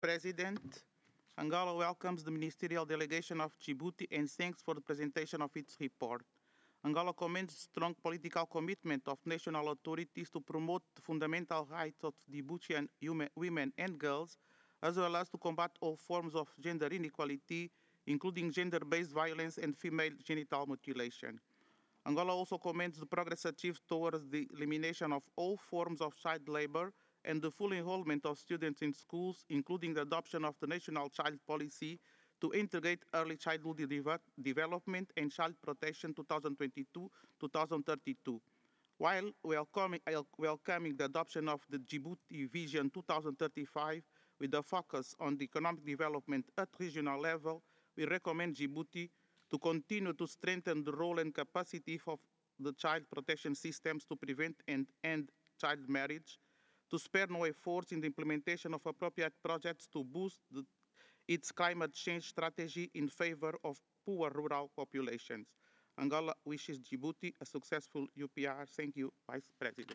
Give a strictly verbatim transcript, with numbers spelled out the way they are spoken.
President, Angola welcomes the ministerial delegation of Djibouti and thanks for the presentation of its report. Angola commends strong political commitment of national authorities to promote the fundamental rights of Djiboutian women and girls, as well as to combat all forms of gender inequality, including gender-based violence and female genital mutilation. Angola also commends the progress achieved towards the elimination of all forms of child labor and the full enrollment of students in schools, including the adoption of the National Child Policy to integrate early childhood de development and child protection twenty twenty-two to twenty thirty-two. While welcoming, welcoming the adoption of the Djibouti Vision twenty thirty-five with a focus on the economic development at regional level, we recommend Djibouti to continue to strengthen the role and capacity of the child protection systems to prevent and end child marriage, to spare no efforts in the implementation of appropriate projects to boost the, its climate change strategy in favor of poor rural populations. Angola wishes Djibouti a successful U P R. Thank you, Vice President.